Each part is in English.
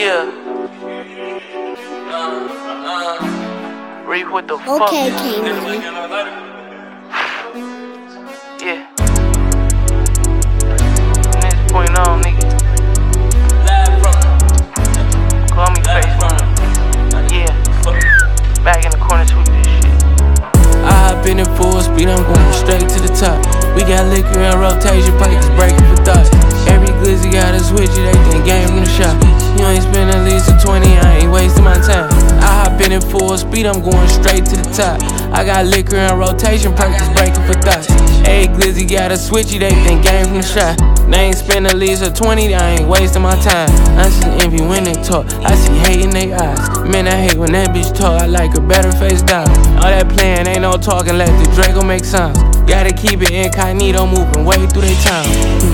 Yeah. Reef, what the fuck? Okay, K-Money. Yeah. From this point on, nigga. Call me face, yeah. Back in the corner, sweep this shit. I hop in it full speed, I'm going straight to the top. We got liquor in rotation, pipes breaking for thoughts. Every glizzy got a switch, they think game from the shop. You ain't spend at least a 20, I ain't wasting my time. I hop in it full speed, I'm going straight to the top. I got liquor in rotation, pipes breaking for thoughts. Every glizzy got a switchy, they think game from the shop. They ain't spend at least a 20, I ain't wasting my time. I see envy when they talk, I see hate in their eyes. Man, I hate when that bitch talk, I like her better face down. All that playing, ain't no talking, let the Draco make sounds. Gotta keep it incognito, moving way through they town.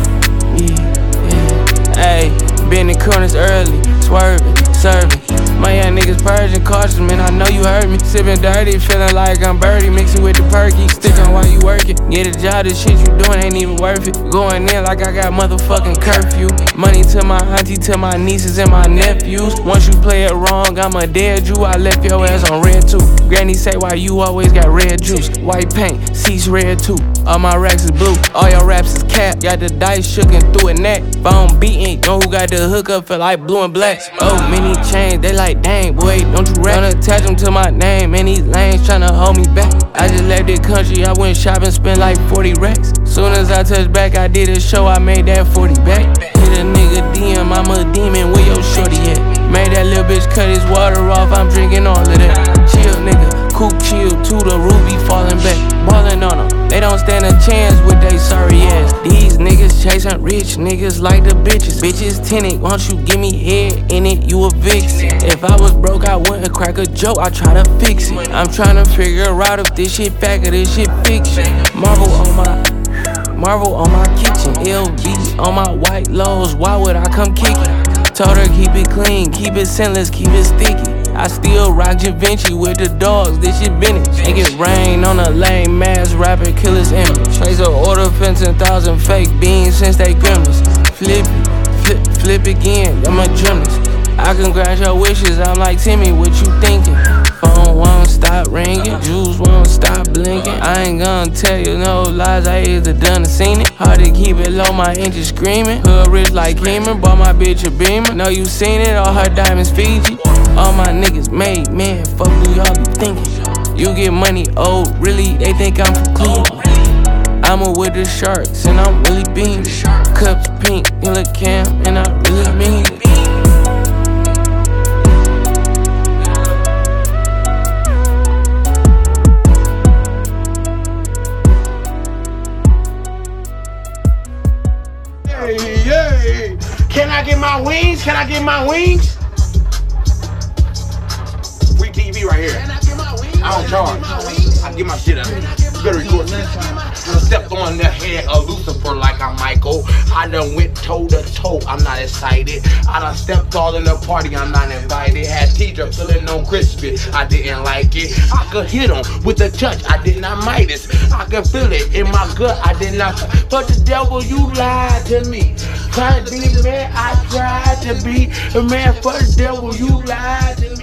Ayy, been in corners early, swerving, serving. My young niggas purging, cautious, man, I know you heard me. Sipping dirty, feeling like I'm Birdie, mixing with the perky. Stick on while you working. Get a job, this shit you doing ain't even worth it. Going in like I got motherfucking curfew. Money to my auntie, to my nieces and my nephews. Once you play it wrong, I'm a dead Jew. I left your ass on red too. Granny say why you always got red juice. White paint, seats red too. All my racks is blue, all your raps is cap. Got the dice shookin' through a neck. Phone beating, know who got the hookup, feel like blue and black. Oh, many chains, they like, dang, boy, don't you rap? Don't attach them to my name, and these lanes tryna hold me back. I just left the country, I went shopping, spent like 40 racks. Soon as I touched back, I did a show, I made that 40 back. Hit a nigga DM, I'm a demon, where your shorty at? Made that little bitch cut his water off, I'm drinking all of that. Chill, nigga, coop chill, to the ruby falling back. Ballin' on them, they don't stand a chance with they sorry ass. These niggas chasing rich niggas like the bitches. Bitches tinted, won't you give me head in it, you a vixen. If I was broke, I wouldn't crack a joke, I try to fix it. I'm tryna figure out if this shit fact or this shit fiction. Marvel on my kitchen, LV on my white lows, why would I come kickin'? Told her keep it clean, keep it scentless, keep it sticky. I still rock Givenchy with the dogs, this shit vintage. Ain't get rain on a lame ass rapper, kill his image. Trace a order fence 1,000 fake beans since they gremlins. Flip again, I'm a gymnast. I can grant your wishes, I'm like Timmy, what you thinking? Phone won't stop ringing, jewels won't stop blinking. I ain't gonna tell you no lies, I either done or seen it. Hard to keep it low, my engine screaming. Hood rich like Heeman, bought my bitch a Beamer. Know you seen it, all her diamonds Fiji. All my niggas made, man, fuck do y'all be thinking? You get money old, really, they think I'm from Cleveland. I'm with the Sharks, and I'm really beaming. Cups pink, in the cam, and I really mean it. Hey, can I get my wings? Can I get my wings? Free TV right here. I don't charge. I get my shit out. You better record this. I stepped on the head of Lucifer like I'm Michael. I done went toe to toe. I'm not excited. I done stepped all in the party. I'm not invited. Had teacher feeling on crispy. I didn't like it. I could hit him with a touch. I did not Midas. I could feel it in my gut. I did not. But the devil, you lied to me. Trying to be the man I tried to be. The man for the devil, you lied to me.